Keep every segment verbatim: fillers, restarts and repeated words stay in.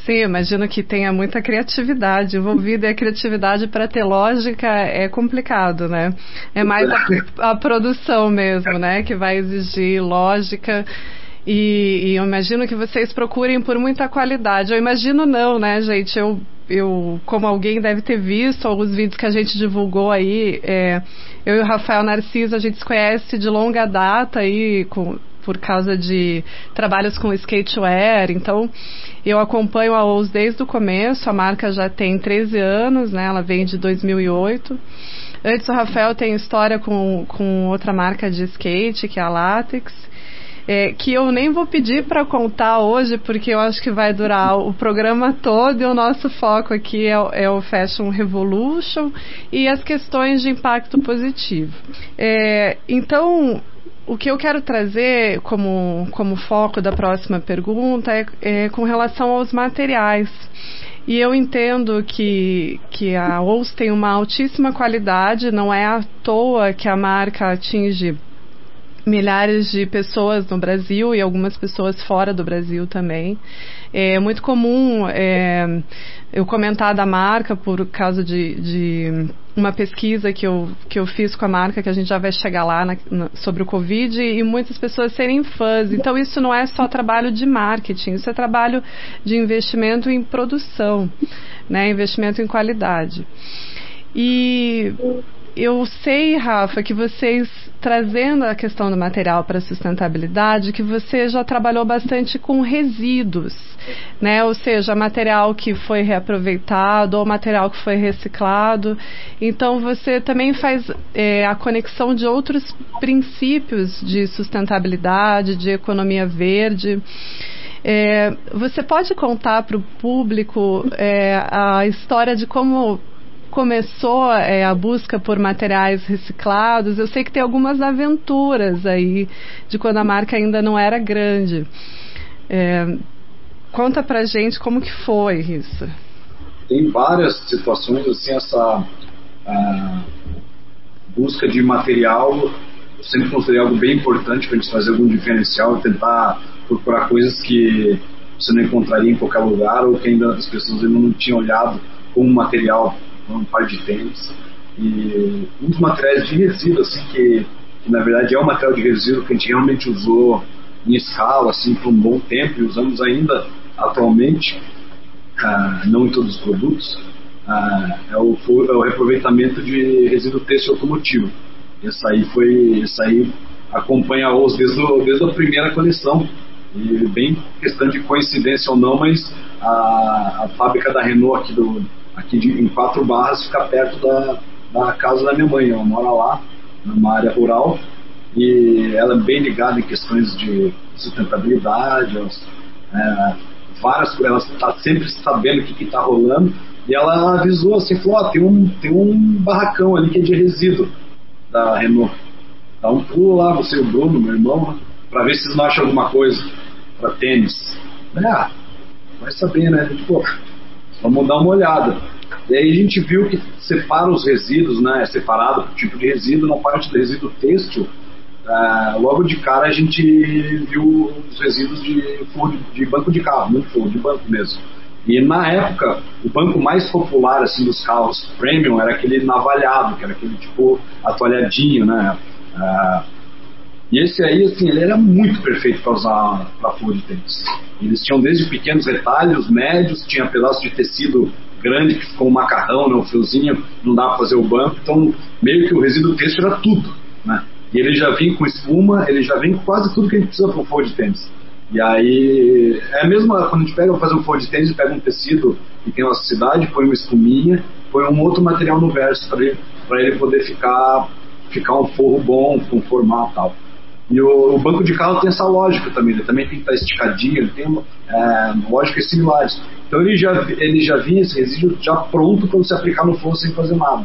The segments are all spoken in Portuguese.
Sim, imagino que tenha muita criatividade envolvida, e a criatividade para ter lógica é complicado, né? É mais a, a produção mesmo, né, que vai exigir lógica. E, e eu imagino que vocês procurem por muita qualidade. Eu imagino não, né, gente? Eu, eu como alguém deve ter visto alguns vídeos que a gente divulgou aí, é, eu e o Rafael Narciso, a gente se conhece de longa data aí, com, por causa de trabalhos com skatewear. Então, eu acompanho a Ous desde o começo. A marca já tem treze anos, né? Ela vem de dois mil e oito. Antes, o Rafael tem história com, com outra marca de skate, que é a Latex. É, que eu nem vou pedir para contar hoje, porque eu acho que vai durar o programa todo, e o nosso foco aqui é, é o Fashion Revolution e as questões de impacto positivo. É, então, o que eu quero trazer como, como foco da próxima pergunta é, é com relação aos materiais. E eu entendo que, que a Ous tem uma altíssima qualidade, não é à toa que a marca atinge milhares de pessoas no Brasil e algumas pessoas fora do Brasil também. É muito comum é, eu comentar da marca por causa de, de uma pesquisa que eu, que eu fiz com a marca, que a gente já vai chegar lá na, na, sobre o Covid, e muitas pessoas serem fãs. Então isso não é só trabalho de marketing, isso é trabalho de investimento em produção, né, investimento em qualidade. E eu sei, Rafa, que vocês, trazendo a questão do material para a sustentabilidade, que você já trabalhou bastante com resíduos, né? Ou seja, material que foi reaproveitado ou material que foi reciclado. Então, você também faz é, a conexão de outros princípios de sustentabilidade, de economia verde. É, você pode contar para o público é, a história de como começou é, a busca por materiais reciclados? Eu sei que tem algumas aventuras aí de quando a marca ainda não era grande. É, conta pra gente como que foi isso. Tem várias situações assim, essa a busca de material eu sempre considerei algo bem importante para a gente fazer algum diferencial e tentar procurar coisas que você não encontraria em qualquer lugar ou que ainda as pessoas ainda não tinham olhado como material, um par de tênis. E um dos materiais de resíduo, assim, que, que na verdade é um material de resíduo que a gente realmente usou em escala, assim, por um bom tempo, e usamos ainda atualmente, ah, não em todos os produtos, ah, é, o, é o reaproveitamento de resíduo têxtil automotivo. Esse aí foi, esse aí acompanha a Ous desde, o, desde a primeira coleção, e bem questão de coincidência ou não, mas a, a fábrica da Renault aqui do aqui de, em Quatro Barras, fica perto da, da casa da minha mãe. Ela mora lá, numa área rural, e ela é bem ligada em questões de sustentabilidade, elas, é, várias coisas, ela está sempre sabendo o que está rolando, e ela avisou assim, falou, oh, tem, um, tem um barracão ali que é de resíduo da Renault, dá um pulo lá, você e o Bruno, meu irmão, para ver se vocês não acham alguma coisa para tênis. Ah, vai saber, né? Pô, vamos dar uma olhada. E aí a gente viu que separa os resíduos, né? É separado por tipo de resíduo. Na parte do resíduo têxtil, uh, logo de cara a gente viu os resíduos de forro de banco de carro, muito forro de banco mesmo. E na época, o banco mais popular assim, dos carros premium era aquele navalhado, que era aquele tipo atoalhadinho, né? Uh, E esse aí, assim, ele era muito perfeito para usar para forro de tênis. Eles tinham desde pequenos retalhos, médios, tinha pedaço de tecido grande que ficou um macarrão, né, um fiozinho, não dava para fazer o banco, então meio que o resíduo têxtil era tudo, né? E ele já vinha com espuma, ele já vem com quase tudo que a gente precisa para um forro de tênis. E aí, é a mesma, quando a gente pega para fazer um forro de tênis, pega um tecido que tem elasticidade, põe uma espuminha, põe um outro material no verso para ele, para ele poder ficar, ficar um forro bom, com formato e tal. E o, o banco de carro tem essa lógica também, ele também tem que estar esticadinho, ele tem é, lógicas similares. Então ele já, ele já vinha esse resíduo já pronto para você aplicar no forro sem fazer nada.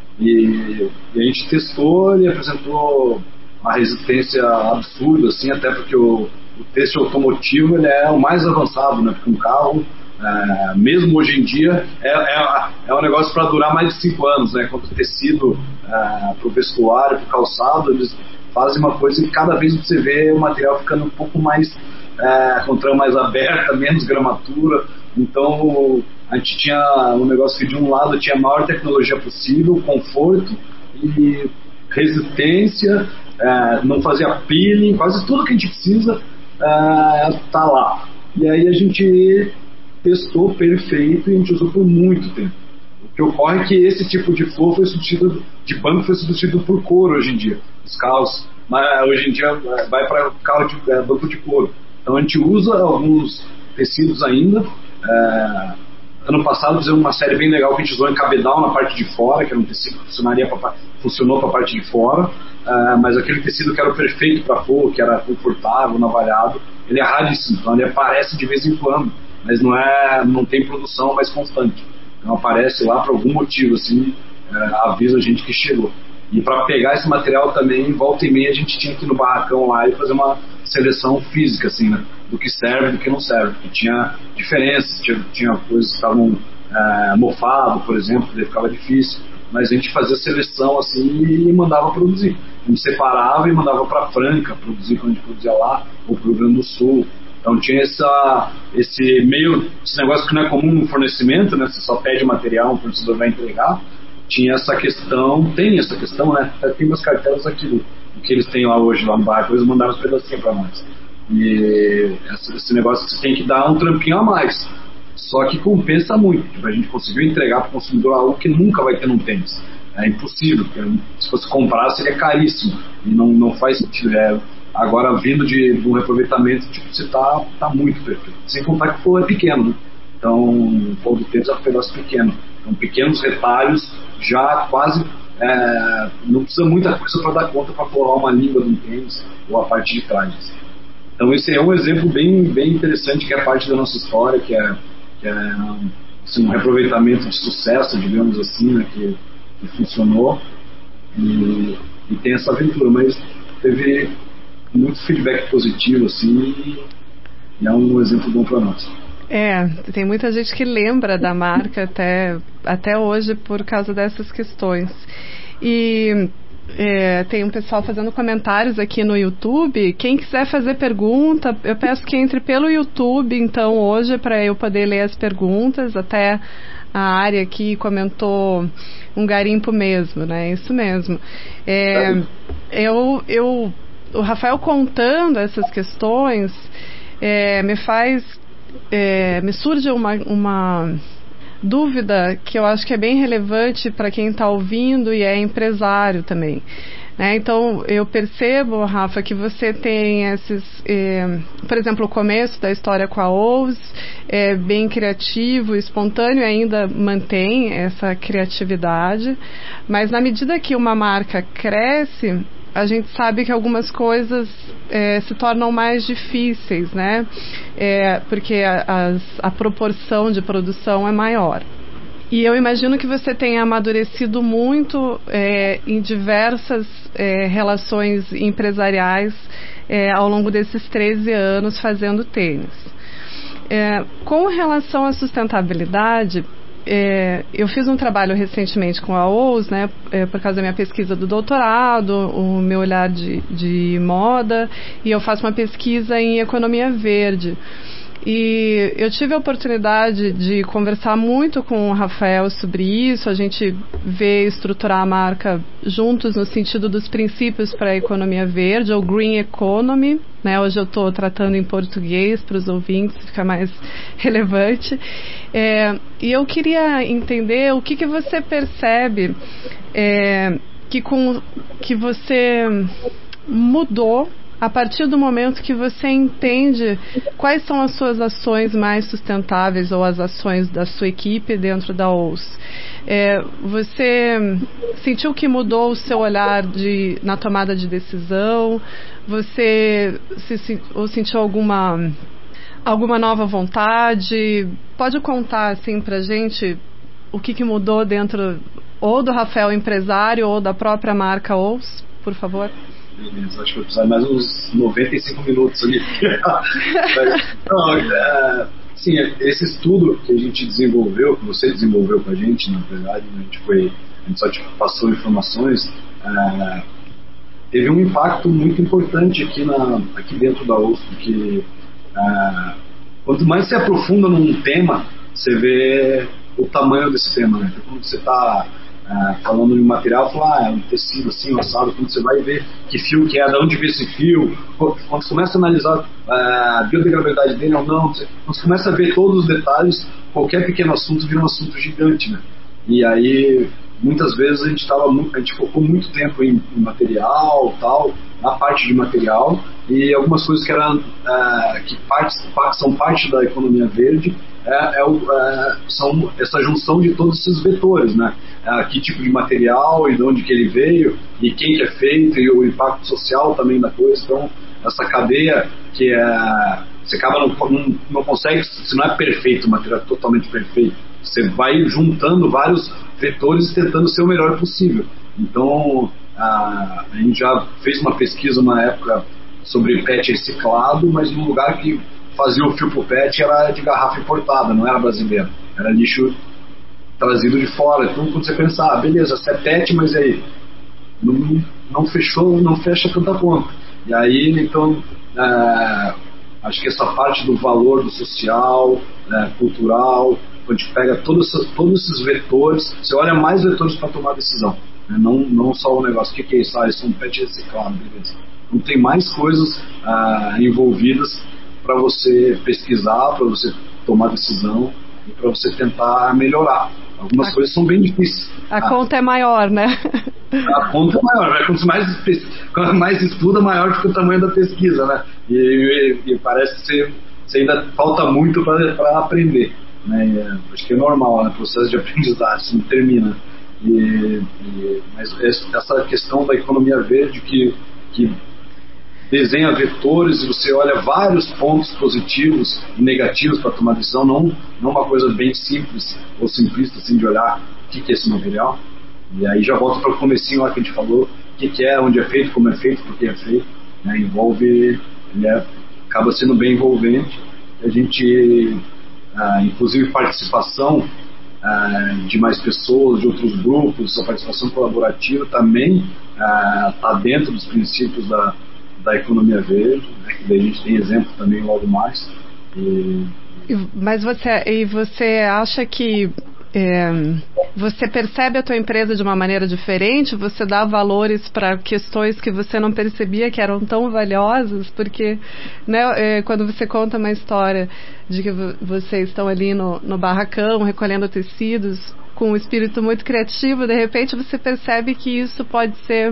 E, e a gente testou, ele apresentou uma resistência absurda, assim, até porque o, o têxtil automotivo ele é o mais avançado, né? Porque um carro, é, mesmo hoje em dia, é, é, é um negócio para durar mais de cinco anos, né? Quanto o tecido é, para o vestuário, para o calçado, eles fazem uma coisa que cada vez você vê o material ficando um pouco mais é, com trama mais aberta, menos gramatura, Então a gente tinha um negócio que de um lado tinha a maior tecnologia possível, conforto e resistência, é, não fazia peeling, quase tudo que a gente precisa está é, lá. E aí a gente testou perfeito e a gente usou por muito tempo. O que ocorre é que esse tipo de flor foi substituído, de banco foi substituído por couro hoje em dia. Os carros, mas hoje em dia vai para carro de é, banco de couro. Então a gente usa alguns tecidos ainda. É, ano passado fizemos uma série bem legal que a gente usou em cabedal na parte de fora, que era um tecido que funcionaria pra, funcionou para a parte de fora, é, mas aquele tecido que era o perfeito para flor, que era confortável, navalhado, ele é raríssimo, então ele aparece de vez em quando, mas não, é, não tem produção mais constante. Então aparece lá por algum motivo, assim, é, avisa a gente que chegou. E para pegar esse material também, volta e meia, a gente tinha que ir no barracão lá e fazer uma seleção física, assim, né? Do que serve e do que não serve. E tinha diferenças, tinha, tinha coisas que estavam é, mofadas, por exemplo, que ficava difícil. Mas a gente fazia seleção, assim, e mandava produzir. A gente separava e mandava para Franca produzir quando a gente produzia lá, ou para o Rio Grande do Sul. Então tinha essa, esse meio, esse negócio que não é comum no fornecimento, né? Você só pede material, o fornecedor vai entregar. Tinha essa questão, tem essa questão, né? Tem umas cartelas aqui do, do que eles têm lá hoje, lá no barco, eles mandaram uns pedacinhos para nós. E esse negócio que você tem que dar um trampinho a mais. Só que compensa muito. Tipo, a gente conseguiu entregar para o consumidor algo que nunca vai ter num tênis. É impossível, porque se fosse comprar seria caríssimo. E não, não faz sentido. É, agora, vindo de, de um reaproveitamento, tipo, você tá, tá muito perfeito. Sem contar que o flor é pequeno, né? Então, o flor do tênis é um pedaço pequeno. Então, pequenos retalhos já quase é, não precisa muita coisa para dar conta para forrar uma língua de um tênis ou a parte de trás. Então esse é um exemplo bem, bem interessante, que é parte da nossa história, que é, que é assim, um reaproveitamento de sucesso, digamos assim, né, que, que funcionou e, e tem essa aventura, mas teve muito feedback positivo assim, e é um exemplo bom para nós. É, tem muita gente que lembra da marca até, até hoje por causa dessas questões. E é, tem um pessoal fazendo comentários aqui no YouTube. Quem quiser fazer pergunta, eu peço que entre pelo YouTube, então, hoje, para eu poder ler as perguntas. Até a área aqui comentou um garimpo mesmo, né? Isso mesmo. É, eu, eu, o Rafael contando essas questões é, me faz... É, me surge uma, uma dúvida que eu acho que é bem relevante para quem está ouvindo e é empresário também, né? Então eu percebo, Rafa, que você tem esses, é, por exemplo, o começo da história com a Ous é bem criativo, espontâneo, ainda mantém essa criatividade, mas na medida que uma marca cresce, a gente sabe que algumas coisas é, se tornam mais difíceis, né? É, porque a, as, a proporção de produção é maior. E eu imagino que você tenha amadurecido muito é, em diversas é, relações empresariais é, ao longo desses treze anos fazendo tênis. É, com relação à sustentabilidade, É, eu fiz um trabalho recentemente com a Ous, né, é, por causa da minha pesquisa do doutorado, o meu olhar de, de moda, e eu faço uma pesquisa em economia verde. E eu tive a oportunidade de conversar muito com o Rafael sobre isso, a gente vê estruturar a marca juntos no sentido dos princípios para a economia verde, ou Green Economy, né? Hoje eu estou tratando em português para os ouvintes, fica mais relevante. É, e eu queria entender o que, que você percebe é, que, com, que você mudou a partir do momento que você entende quais são as suas ações mais sustentáveis ou as ações da sua equipe dentro da Ous. É, você sentiu que mudou o seu olhar de, na tomada de decisão? Você se, ou sentiu alguma, alguma nova vontade? Pode contar assim pra gente o que, que mudou dentro ou do Rafael empresário ou da própria marca Ous, por favor? Beleza, acho que vai precisar mais uns noventa e cinco minutos ali. Mas, não, é, sim, esse estudo que a gente desenvolveu, que você desenvolveu com a gente, na verdade, a gente, foi, a gente só tipo, passou informações, é, teve um impacto muito importante aqui, na, aqui dentro da Ous, porque é, quanto mais você aprofunda num tema, você vê o tamanho desse tema, né? Quando você está é, falando de material, fala, ah, é um tecido assim, assado, quando você vai ver que fio que é, de onde vem esse fio, quando você começa a analisar é, a biodegradabilidade dele ou não, você, quando você começa a ver todos os detalhes, qualquer pequeno assunto vira um assunto gigante, né? E aí, muitas vezes a gente, tava, a gente focou muito tempo em, em material, tal, na parte de material, e algumas coisas que, eram, é, que partes, são parte da economia verde, é, é, é, são essa junção de todos esses vetores, né? É, que tipo de material e de onde que ele veio, e quem que é feito, e o impacto social também da coisa. Então, essa cadeia que é, você acaba não, não, não consegue, se não é perfeito, o material é totalmente perfeito, você vai juntando vários vetores tentando ser o melhor possível. Então, a, a gente já fez uma pesquisa uma época sobre P E T reciclado, mas no lugar que fazia o fio pro P E T era de garrafa importada, não era brasileiro, era lixo trazido de fora. Então, quando você pensa, ah, beleza, você é P E T, mas aí não, não fechou, não fecha tanta conta. E aí, então, é, acho que essa parte do valor do social, é, cultural, quando a gente pega todos, todos esses vetores, você olha mais vetores para tomar decisão, né? não, não só o negócio, o que, que é isso? Ah, isso é um P E T reciclado, beleza. Não tem mais coisas ah, envolvidas para você pesquisar, para você tomar decisão e para você tentar melhorar. Algumas a, coisas são bem difíceis. A ah, conta é maior, né? A conta é maior, né? Quanto mais, quanto mais estuda, maior fica o tamanho da pesquisa, né? E, e, e parece que você, você ainda falta muito para aprender, né? E, acho que é normal, né? O processo de aprendizagem, isso não termina. E, e, mas essa questão da economia verde que, que desenha vetores e você olha vários pontos positivos e negativos para tomar decisão, não, não uma coisa bem simples ou simplista assim de olhar o que, que é esse material. E aí já volto para o comecinho lá que a gente falou, o que, que é, onde é feito, como é feito, por que é feito, né? Envolve, ele é, acaba sendo bem envolvente. A gente, ah, inclusive participação ah, de mais pessoas, de outros grupos, a participação colaborativa também está ah, dentro dos princípios da da economia verde, né, que daí a gente tem exemplo também logo mais. E... Mas você, e você acha que é, você percebe a tua empresa de uma maneira diferente? Você dá valores para questões que você não percebia que eram tão valiosas? Porque, né, é, quando você conta uma história de que vocês estão ali no, no barracão recolhendo tecidos com um espírito muito criativo, de repente você percebe que isso pode ser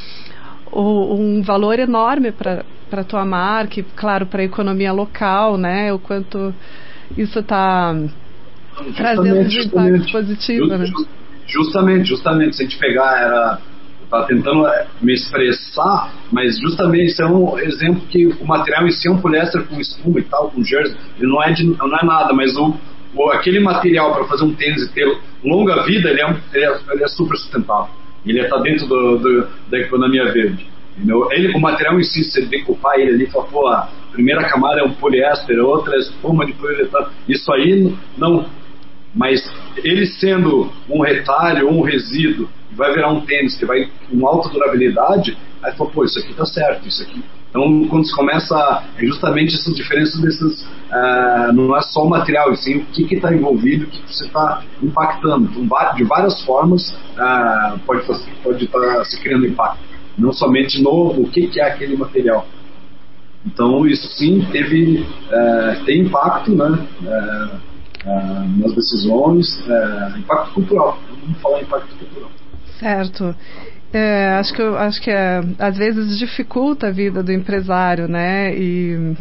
um valor enorme para a tua marca e, claro, para a economia local, né? O quanto isso está trazendo de impacto positivo, just, né? Justamente, justamente. Se a gente pegar, era... Estava tentando me expressar, mas justamente isso é um exemplo que o material em si é um poliéster com espuma e tal, com jersey, ele não é, de, não é nada, mas o, o, aquele material para fazer um tênis e ter longa vida, ele é, um, ele é, ele é super sustentável. Ele está dentro do, do, da economia verde. Ele, o material em si, se você decupar ele ali, fala, pô, a primeira camada é um poliéster, a outra é espuma de poliuretano. Isso aí não. Mas ele sendo um retalho ou um resíduo, vai virar um tênis que vai com alta durabilidade, aí fala, pô, isso aqui tá certo, isso aqui. Então, quando se começa, é justamente essas diferenças desses, uh, não é só o material, e sim o que está envolvido, o que você está impactando. Então, de várias formas, uh, pode estar pode tá se criando impacto. Não somente no o que, que é aquele material. Então, isso sim teve, uh, tem impacto, né, uh, uh, nas decisões, uh, impacto cultural. Vamos falar impacto cultural. Certo. É, acho que, acho que é, às vezes dificulta a vida do empresário, né? E,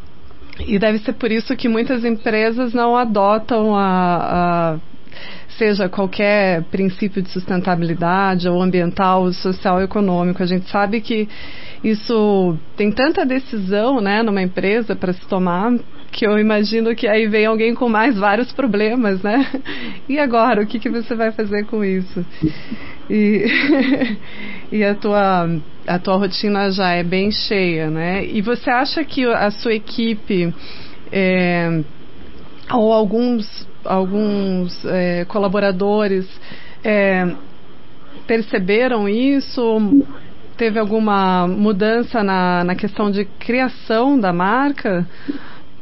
e deve ser por isso que muitas empresas não adotam a, a seja qualquer princípio de sustentabilidade ou ambiental, social, econômico. A gente sabe que isso tem tanta decisão, né, numa empresa para se tomar, que eu imagino que aí vem alguém com mais vários problemas, né? E agora, o que, que você vai fazer com isso? E, e a tua, a tua rotina já é bem cheia, né? E você acha que a sua equipe é, ou alguns, alguns é, colaboradores é, perceberam isso? Teve alguma mudança na, na questão de criação da marca?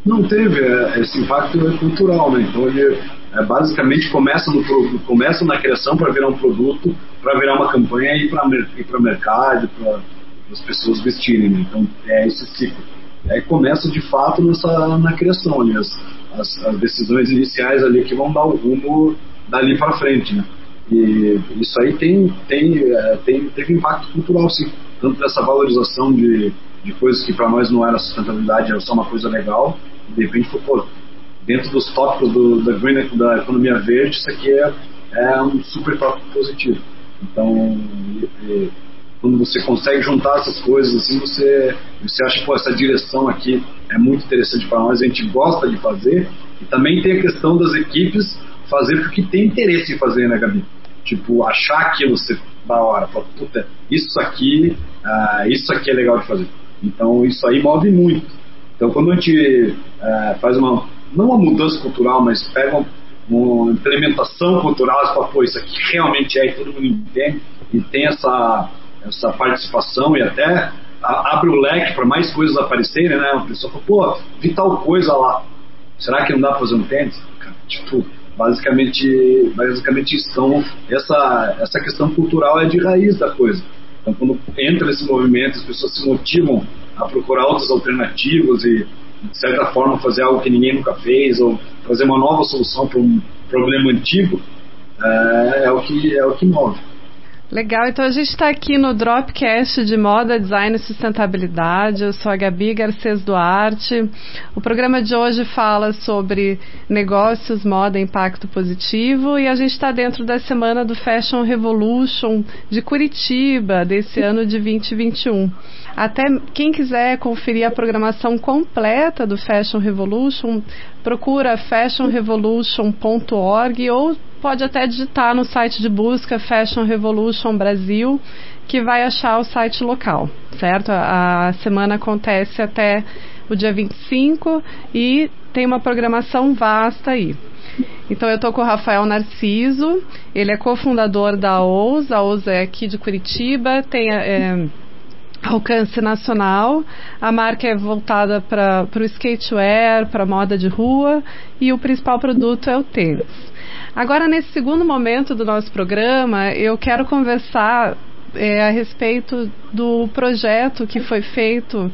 Não teve, é, esse impacto é cultural, né? Então ele é, basicamente começa, no, começa na criação para virar um produto, para virar uma campanha e para o mercado, para as pessoas vestirem, né? Então é esse ciclo. E aí começa de fato nessa, na criação, né? as, as, as decisões iniciais ali que vão dar o rumo dali para frente, né? E isso aí tem, tem, é, tem, teve impacto cultural, sim, tanto dessa valorização de, de coisas que para nós não era sustentabilidade, era só uma coisa legal, e de repente foi, pô, dentro dos tópicos do, da, green, da economia verde, isso aqui é, é um super tópico positivo. Então, e, e, quando você consegue juntar essas coisas, assim, você, você acha que essa direção aqui é muito interessante para nós, a gente gosta de fazer, e também tem a questão das equipes fazer porque tem interesse em fazer, né, Gabi? Tipo, achar aquilo ser da hora, falar, puta, isso aqui, uh, isso aqui é legal de fazer. Então, isso aí move muito. Então, quando a gente uh, faz uma, não uma mudança cultural, mas pega uma, uma implementação cultural, você fala, pô, isso aqui realmente é, e todo mundo entende, e tem essa essa participação e até a, abre o leque para mais coisas aparecerem, né? Uma pessoa fala, pô, vi tal coisa lá, será que não dá para fazer um tênis? Tipo, basicamente, basicamente isso. Então, essa, essa questão cultural é de raiz da coisa. Então, quando entra esse movimento, as pessoas se motivam a procurar outras alternativas e, de certa forma, fazer algo que ninguém nunca fez ou fazer uma nova solução para um problema antigo, é, é, o que, é o que move. Legal, então a gente está aqui no Dropcast de Moda, Design e Sustentabilidade. Eu sou a Gabi Garcês Duarte. O programa de hoje fala sobre negócios, moda e impacto positivo, e a gente está dentro da semana do Fashion Revolution de Curitiba, desse ano de vinte e vinte e um. Até quem quiser conferir a programação completa do Fashion Revolution, procura fashion revolution ponto org ou pode até digitar no site de busca Fashion Revolution Brasil, que vai achar o site local, certo? A, a semana acontece até o dia vinte e cinco e tem uma programação vasta aí. Então eu estou com o Rafael Narciso, ele é cofundador da O U S, a O U S é aqui de Curitiba, tem é, alcance nacional, a marca é voltada para o skatewear, para moda de rua, e o principal produto é o tênis. Agora, nesse segundo momento do nosso programa, eu quero conversar é, a respeito do projeto que foi feito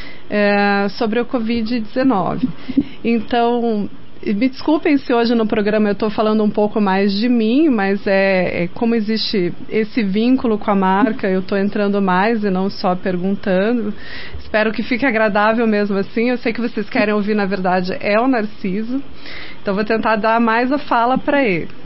é, sobre o covid dezenove. Então, me desculpem se hoje no programa eu estou falando um pouco mais de mim, mas é, é como existe esse vínculo com a marca, eu estou entrando mais e não só perguntando. Espero que fique agradável mesmo assim. Eu sei que vocês querem ouvir, na verdade, é o Narciso. Então vou tentar dar mais a fala para ele.